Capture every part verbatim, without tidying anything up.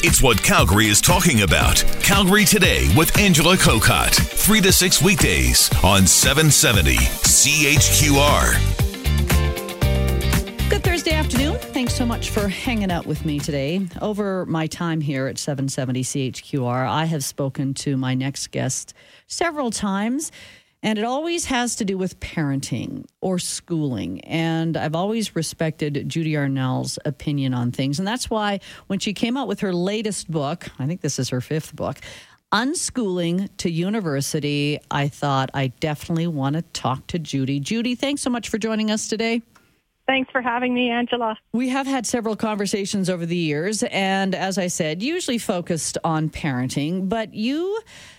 It's what Calgary is talking about. Calgary Today with Angela Kokott. three to six weekdays on seven seventy C H Q R. Good Thursday afternoon. Thanks so much for hanging out with me today. Over my time here at seven seventy C H Q R, I have spoken to my next guest several times, and it always has to do with parenting or schooling. And I've always respected Judy Arnell's opinion on things. And that's why when she came out with her latest book, I think this is her fifth book, Unschooling to University, I thought I definitely want to talk to Judy. Judy, thanks so much for joining us today. Thanks for having me, Angela. We have had several conversations over the years, and as I said, usually focused on parenting, but you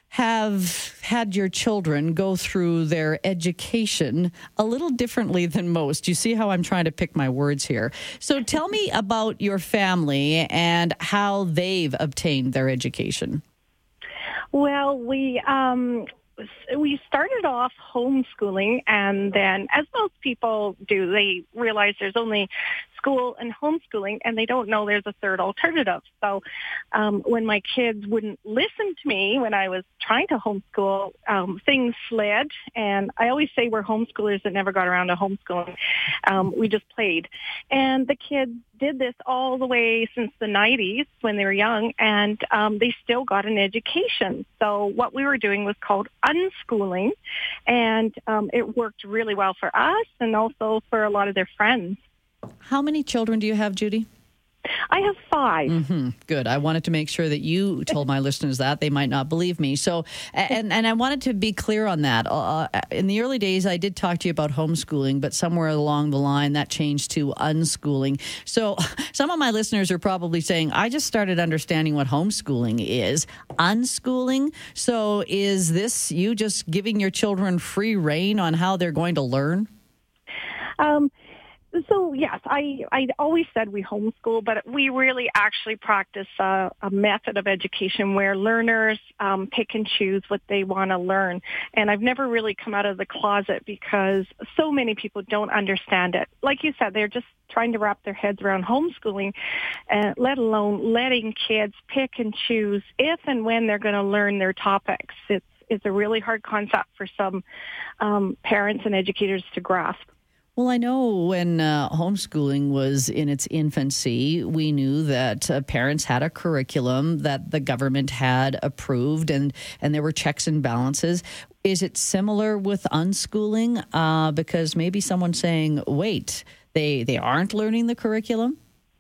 have had your children go through their education a little differently than most. You see how I'm trying to pick my words here. So tell me about your family and how they've obtained their education. Well, we... Um We started off homeschooling, and then, as most people do, they realize there's only school and homeschooling, and they don't know there's a third alternative. So um, when my kids wouldn't listen to me when I was trying to homeschool, um, things slid. And I always say we're homeschoolers that never got around to homeschooling. Um, we just played. And the kids did this all the way since the nineties when they were young, and um, they still got an education. So what we were doing was called unschooling, and um, it worked really well for us and also for a lot of their friends. How many children do you have, Judy? I have five. Mm-hmm. Good. I wanted to make sure that you told my listeners that. They might not believe me. So, and, and I wanted to be clear on that. Uh, in the early days, I did talk to you about homeschooling, but somewhere along the line, that changed to unschooling. So some of my listeners are probably saying, I just started understanding what homeschooling is. Unschooling? So is this you just giving your children free rein on how they're going to learn? Um. So, yes, I, I always said we homeschool, but we really actually practice a, a method of education where learners um, pick and choose what they want to learn. And I've never really come out of the closet because so many people don't understand it. Like you said, they're just trying to wrap their heads around homeschooling, uh, let alone letting kids pick and choose if and when they're going to learn their topics. It's, it's a really hard concept for some um, parents and educators to grasp. Well, I know when uh, homeschooling was in its infancy, we knew that uh, parents had a curriculum that the government had approved, and, and there were checks and balances. Is it similar with unschooling? Uh, because maybe someone's saying, wait, they, they aren't learning the curriculum?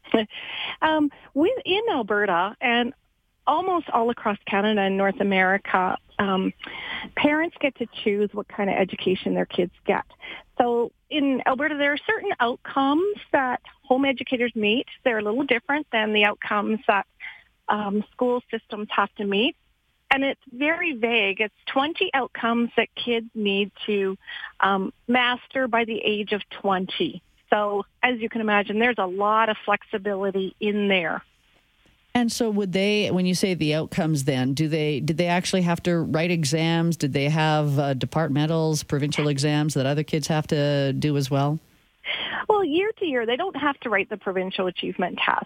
um, within Alberta and almost all across Canada and North America, um, parents get to choose what kind of education their kids get. So in Alberta, there are certain outcomes that home educators meet. They're a little different than the outcomes that um, school systems have to meet. And it's very vague. It's twenty outcomes that kids need to um, master by the age of twenty. So as you can imagine, there's a lot of flexibility in there. And so would they, when you say the outcomes then, do they did they actually have to write exams? Did they have uh, departmentals, provincial exams that other kids have to do as well? Well, year to year, they don't have to write the provincial achievement test.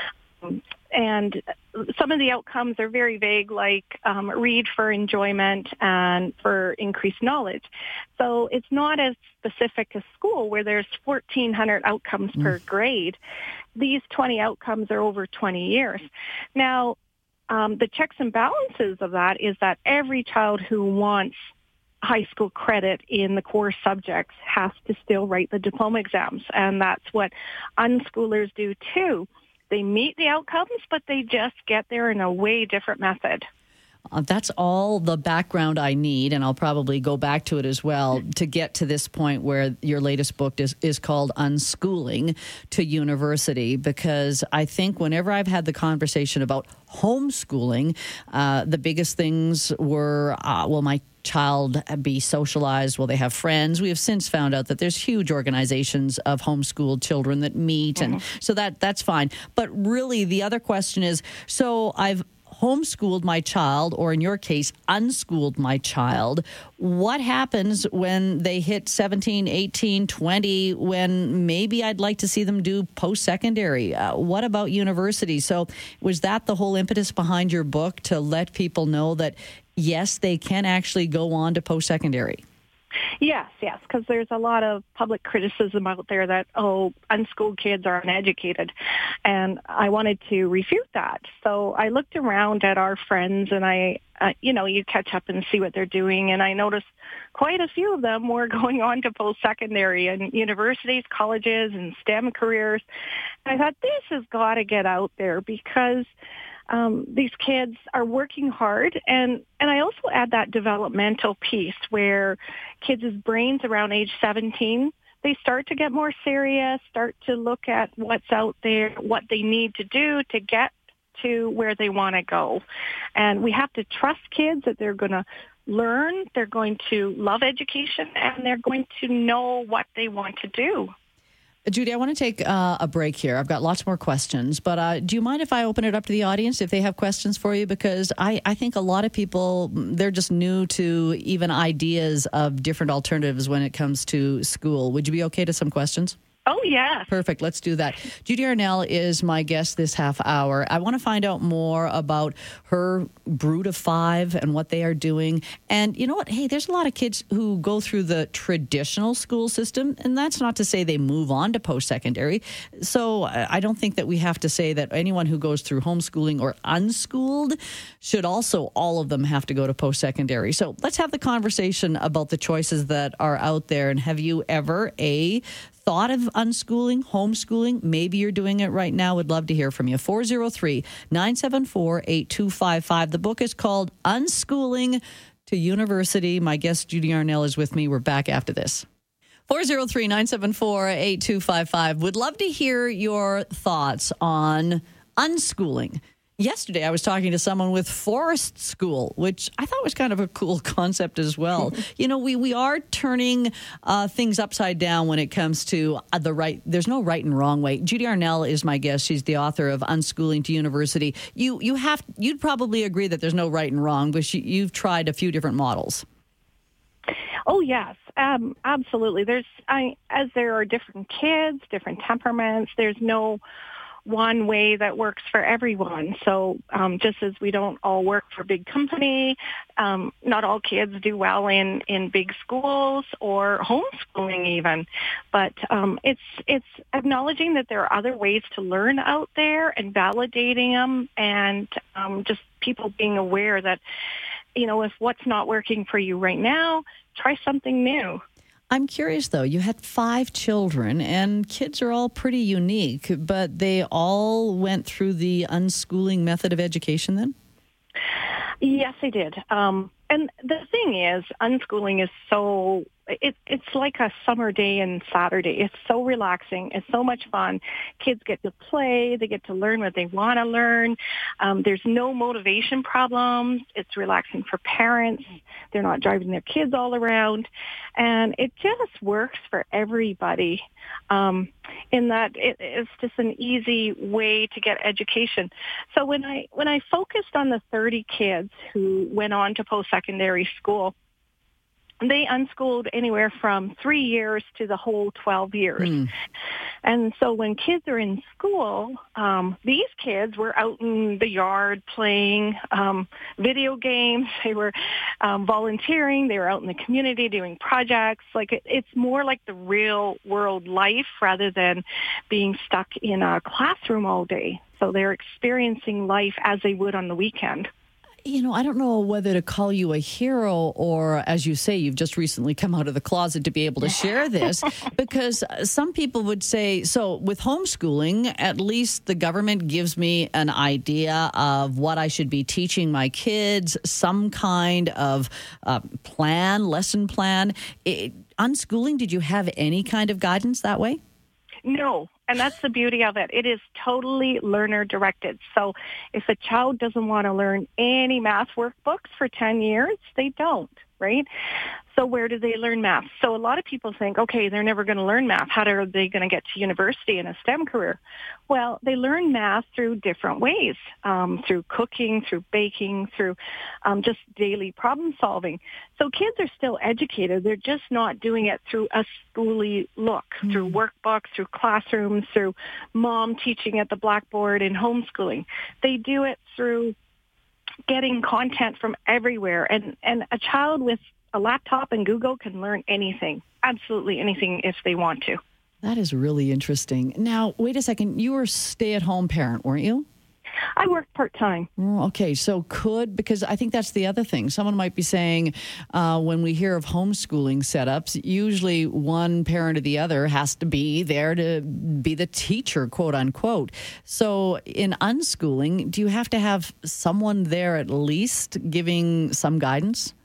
And some of the outcomes are very vague, like um, read for enjoyment and for increased knowledge. So it's not as specific as school, where there's fourteen hundred outcomes mm. per grade. These twenty outcomes are over twenty years. Now, um, the checks and balances of that is that every child who wants high school credit in the core subjects has to still write the diploma exams, and that's what unschoolers do too. They meet the outcomes, but they just get there in a way different method. Uh, that's all the background I need, and I'll probably go back to it as well to get to this point where your latest book is, is called Unschooling to University, because I think whenever I've had the conversation about homeschooling, uh, the biggest things were, uh, well, my child be socialized? Will they have friends? We have since found out that there's huge organizations of homeschooled children that meet, mm-hmm. and so that that's fine. But really, the other question is, so I've homeschooled my child, or in your case, unschooled my child. What happens when they hit seventeen, eighteen, twenty, when maybe I'd like to see them do post-secondary? Uh, what about university? So was that the whole impetus behind your book, to let people know that, yes, they can actually go on to post-secondary? Yes, yes, because there's a lot of public criticism out there that, oh, unschooled kids are uneducated. And I wanted to refute that. So I looked around at our friends, and I, uh, you know, you catch up and see what they're doing. And I noticed quite a few of them were going on to post-secondary and universities, colleges, and STEM careers. And I thought, this has got to get out there, because Um, these kids are working hard, and, and I also add that developmental piece where kids' brains around age seventeen, they start to get more serious, start to look at what's out there, what they need to do to get to where they want to go. And we have to trust kids that they're going to learn, they're going to love education, and they're going to know what they want to do. Judy, I want to take uh, a break here. I've got lots more questions, but uh, do you mind if I open it up to the audience if they have questions for you? Because I, I think a lot of people, they're just new to even ideas of different alternatives when it comes to school. Would you be okay to some questions? Oh, yeah. Perfect. Let's do that. Judy Arnell is my guest this half hour. I want to find out more about her brood of five and what they are doing. And you know what? Hey, there's a lot of kids who go through the traditional school system, and that's not to say they move on to post-secondary. So I don't think that we have to say that anyone who goes through homeschooling or unschooled should also, all of them have to go to post-secondary. So let's have the conversation about the choices that are out there. And have you ever, A, thought of unschooling, homeschooling? Maybe you're doing it right now. Would love to hear from you. four oh three, nine seven four, eight two five five. The book is called Unschooling to University. My guest, Judy Arnell, is with me. We're back after this. four oh three, nine seven four, eight two five five. Would love to hear your thoughts on unschooling. Yesterday, I was talking to someone with forest school, which I thought was kind of a cool concept as well. You know, we, we are turning uh, things upside down when it comes to uh, the right. There's no right and wrong way. Judy Arnell is my guest. She's the author of Unschooling to University. You you have you'd probably agree that there's no right and wrong, but she, you've tried a few different models. Oh, yes, um, absolutely. There's I, as there are different kids, different temperaments. There's no one way that works for everyone. So um, just as we don't all work for big company, um, not all kids do well in, in big schools or homeschooling even. But um, it's it's acknowledging that there are other ways to learn out there and validating them, and um, just people being aware that, you know, if what's not working for you right now, try something new. I'm curious, though. You had five children, and kids are all pretty unique, but they all went through the unschooling method of education then? Yes, they did. Um, and the thing is, unschooling is so, it, it's like a summer day and Saturday. It's so relaxing. It's so much fun. Kids get to play. They get to learn what they want to learn. Um, there's no motivation problems. It's relaxing for parents. They're not driving their kids all around. And it just works for everybody um, in that it, it's just an easy way to get education. So when I when I focused on the thirty kids who went on to post-secondary school, they unschooled anywhere from three years to the whole twelve years. Mm. And so when kids are in school, um, these kids were out in the yard playing um, video games. They were um, volunteering. They were out in the community doing projects. Like it, it's more like the real world life rather than being stuck in a classroom all day. So they're experiencing life as they would on the weekend. You know, I don't know whether to call you a hero or, as you say, you've just recently come out of the closet to be able to share this, because some people would say, so with homeschooling, at least the government gives me an idea of what I should be teaching my kids, some kind of uh, plan, lesson plan. It, unschooling, did you have any kind of guidance that way? No. And that's the beauty of it. It is totally learner-directed. So if a child doesn't want to learn any math workbooks for ten years, they don't, right? So where do they learn math? So a lot of people think, okay, they're never going to learn math. How are they going to get to university in a STEM career? Well, they learn math through different ways, um, through cooking, through baking, through um, just daily problem solving. So kids are still educated. They're just not doing it through a schooly look, mm. through workbooks, through classrooms, through mom teaching at the blackboard and homeschooling. They do it through getting content from everywhere. And, and a child with a laptop and Google can learn anything, absolutely anything if they want to. That is really interesting. Now, wait a second. You were a stay-at-home parent, weren't you? I work part-time. Oh, okay, so could, because I think that's the other thing. Someone might be saying uh, when we hear of homeschooling setups, usually one parent or the other has to be there to be the teacher, quote unquote. So in unschooling, do you have to have someone there at least giving some guidance?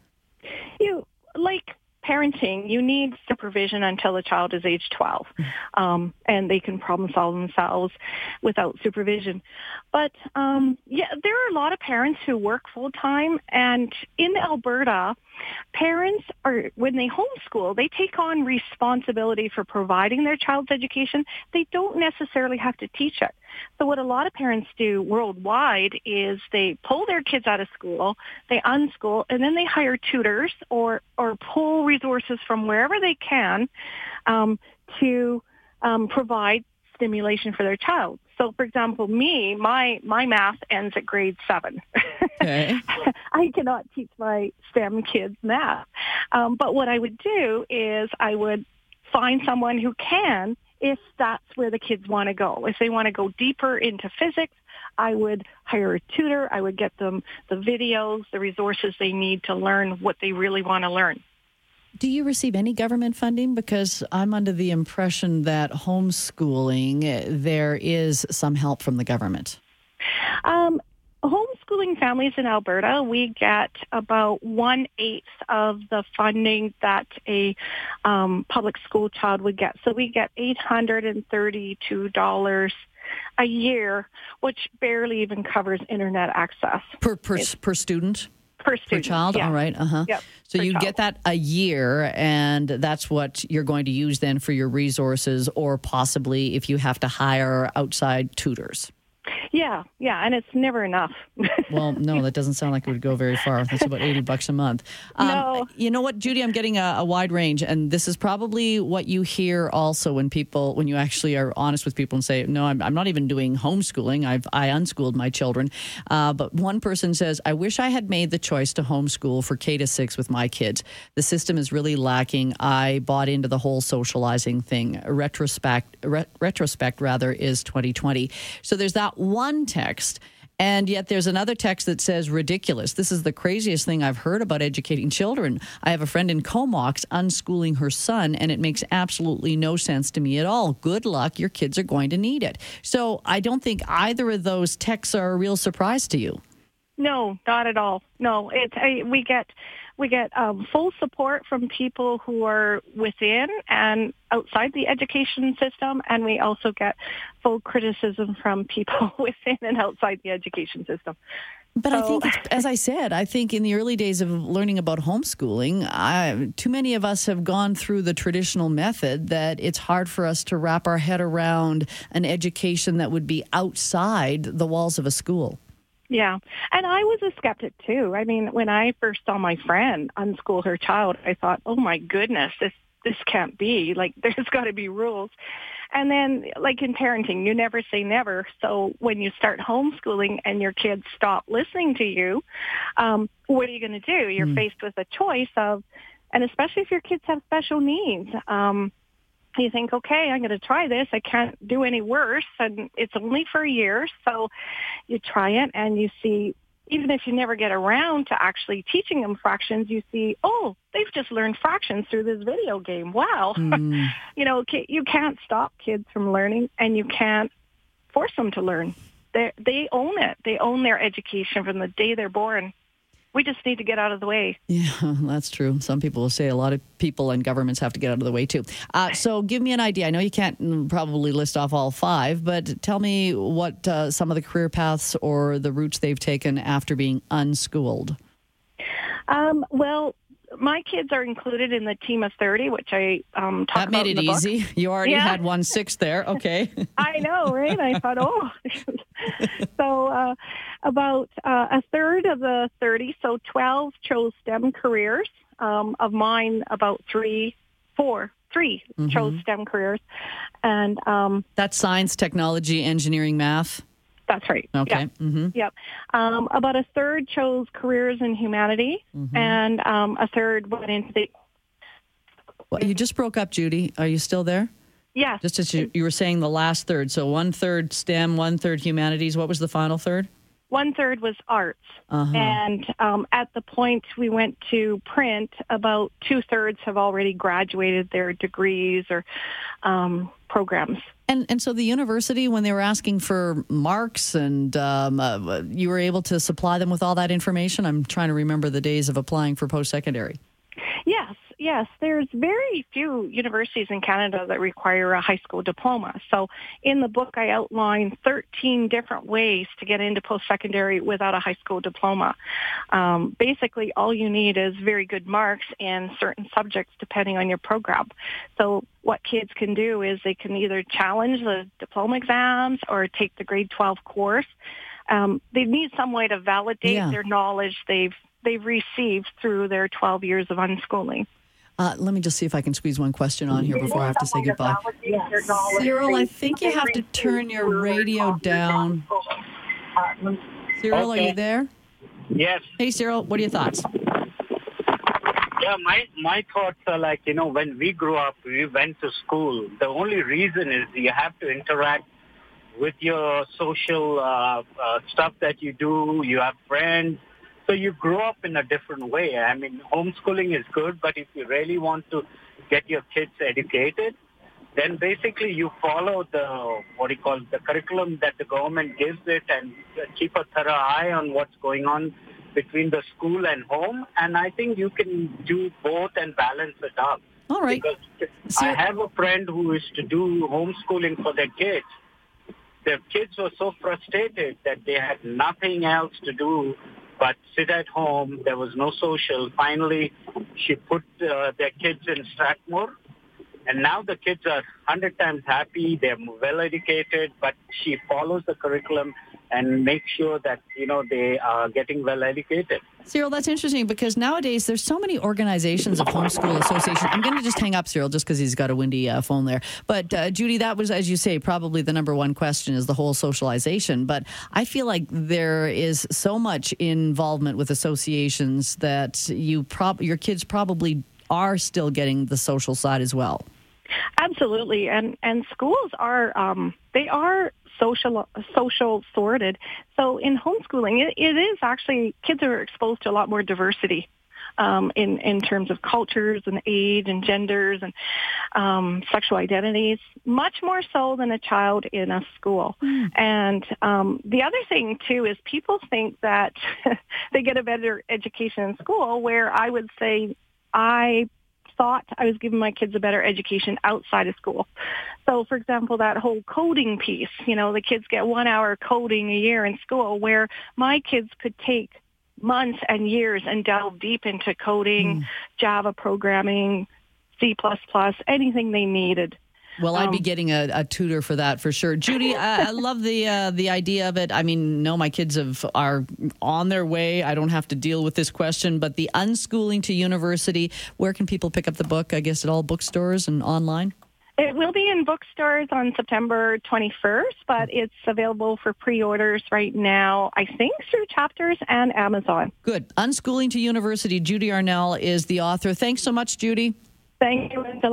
You like parenting, you need supervision until the child is age twelve, um, and they can problem solve themselves without supervision. But um, yeah, there are a lot of parents who work full time, and in Alberta, parents are, when they homeschool, they take on responsibility for providing their child's education. They don't necessarily have to teach it. So what a lot of parents do worldwide is they pull their kids out of school, they unschool, and then they hire tutors or, or pull resources from wherever they can um, to um, provide stimulation for their child. So, for example, me, my, my math ends at grade seven. Okay. I cannot teach my STEM kids math. Um, but what I would do is I would find someone who can, if that's where the kids want to go. If they want to go deeper into physics, I would hire a tutor. I would get them the videos, the resources they need to learn what they really want to learn. Do you receive any government funding? Because I'm under the impression that homeschooling, there is some help from the government. Um, homeschooling families in Alberta, we get about one-eighth of the funding that a um, public school child would get. So we get eight hundred thirty-two dollars a year, which barely even covers internet access. Per, per, per student? Per student. Per child? Yeah. All right. Uh-huh. Yep, so you child. get that a year, and that's what you're going to use then for your resources, or possibly if you have to hire outside tutors. Yeah, yeah, and it's never enough. Well, no, that doesn't sound like it would go very far. That's about eighty bucks a month. Um, no. You know what, Judy, I'm getting a, a wide range, and this is probably what you hear also when people, when you actually are honest with people and say, no, I'm, I'm not even doing homeschooling. I've I unschooled my children. Uh, but one person says, I wish I had made the choice to homeschool for K to six with my kids. The system is really lacking. I bought into the whole socializing thing. Retrospect, re- retrospect rather, is twenty twenty. So there's that one text, and yet there's another text that says ridiculous. This is the craziest thing I've heard about educating children. I have a friend in Comox unschooling her son, and it makes absolutely no sense to me at all. Good luck. Your kids are going to need it. So I don't think either of those texts are a real surprise to you. No, not at all. No, it's I, we get we get um, full support from people who are within and outside the education system, and we also get full criticism from people within and outside the education system. But so, I think, it's, as I said, I think in the early days of learning about homeschooling, I, too many of us have gone through the traditional method that it's hard for us to wrap our head around an education that would be outside the walls of a school. Yeah, and I was a skeptic too. I mean, when I first saw my friend unschool her child, I thought, oh my goodness, this this can't be. Like, there's got to be rules. And then, like in parenting, you never say never. So when you start homeschooling and your kids stop listening to you, um, what are you going to do? You're mm. faced with a choice of, and especially if your kids have special needs, um, you think, okay, I'm going to try this. I can't do any worse, and it's only for a year. So you try it, and you see, even if you never get around to actually teaching them fractions, you see, oh, they've just learned fractions through this video game. Wow. Mm. You know, you can't stop kids from learning, and you can't force them to learn. They they own it. They own their education from the day they're born. We just need to get out of the way. Yeah, that's true. Some people will say a lot of people and governments have to get out of the way, too. Uh, so give me an idea. I know you can't probably list off all five, but tell me what uh, some of the career paths or the routes they've taken after being unschooled. Um, well, my kids are included in the team of thirty, which I um, talk That about made in it the easy. book. You already Yeah. had one six there. Okay. I know, right? I thought, oh. so uh, about uh, a third of the thirty, so twelve chose STEM careers. Um, of mine, about three, four, three Mm-hmm. chose STEM careers. And um, That's science, technology, engineering, math. that's right. Okay. Yeah. Mm-hmm. Yep. Um, about a third chose careers in humanity, Mm-hmm. and um, a third went into the... Well, you just broke up, Judy. Are you still there? Yes. Just as you, you were saying the last third. So one third STEM, one third humanities. What was the final third? One third was arts. Uh-huh. And um, at the point we went to print, about two thirds have already graduated their degrees or um, programs. And and so the university, when they were asking for marks and um, uh, you were able to supply them with all that information? I'm trying to remember the days of applying for post-secondary. Yes, yes. There's very few universities in Canada that require a high school diploma. So in the book, I outline thirteen different ways to get into post-secondary without a high school diploma. Um, basically, all you need is very good marks in certain subjects depending on your program. So what kids can do is they can either challenge the diploma exams or take the grade twelve course. Um, they need some way to validate Yeah. their knowledge they've they've received through their twelve years of unschooling. Uh, let me just see if I can squeeze one question on here before I have to say goodbye. Cyril, I think you have to turn your radio down. Cyril, are Okay. you there? Yes. Hey, Cyril, what are your thoughts? Yeah, my my thoughts are like, you know, when we grew up, we went to school. The only reason is you have to interact with your social uh, uh, stuff that you do. You have friends. So you grow up in a different way. I mean, homeschooling is good, but if you really want to get your kids educated, then basically you follow the, what do you call, the curriculum that the government gives it and keep a thorough eye on what's going on between the school and home. And I think you can do both and balance it up. All right. Because So- I have a friend who used to do homeschooling for their kids. Their kids were so frustrated that they had nothing else to do but sit at home. There was no social. Finally, she put uh, their kids in Strathmore, and now the kids are one hundred times happy. They're well educated, but she follows the curriculum and makes sure that, you know, they are getting well educated. Cyril, that's interesting because nowadays there's so many organizations of homeschool associations. I'm going to just hang up Cyril just because he's got a windy uh, phone there. But uh, Judy, that was, as you say, probably the number one question is the whole socialization. But I feel like there is so much involvement with associations that you prob- your kids probably are still getting the social side as well. Absolutely, and and schools are um, they are social social sorted. So in homeschooling, it, it is actually kids are exposed to a lot more diversity um, in in terms of cultures and age and genders and um, sexual identities, much more so than a child in a school. Mm. And um, the other thing too is people think that they get a better education in school, where I would say I thought I was giving my kids a better education outside of school. So, for example, that whole coding piece, you know, the kids get one hour coding a year in school, where my kids could take months and years and delve deep into coding, mm. Java programming, C plus plus, anything they needed. Well, I'd be Um, getting a, a tutor for that for sure. Judy, I, I love the uh, the idea of it. I mean, no, my kids have, are on their way. I don't have to deal with this question. But the Unschooling to University, where can people pick up the book? I guess at all bookstores and online? It will be in bookstores on September twenty-first, but it's available for pre-orders right now, I think, through Chapters and Amazon. Good. Unschooling to University. Judy Arnell is the author. Thanks so much, Judy. Thank you, Angela.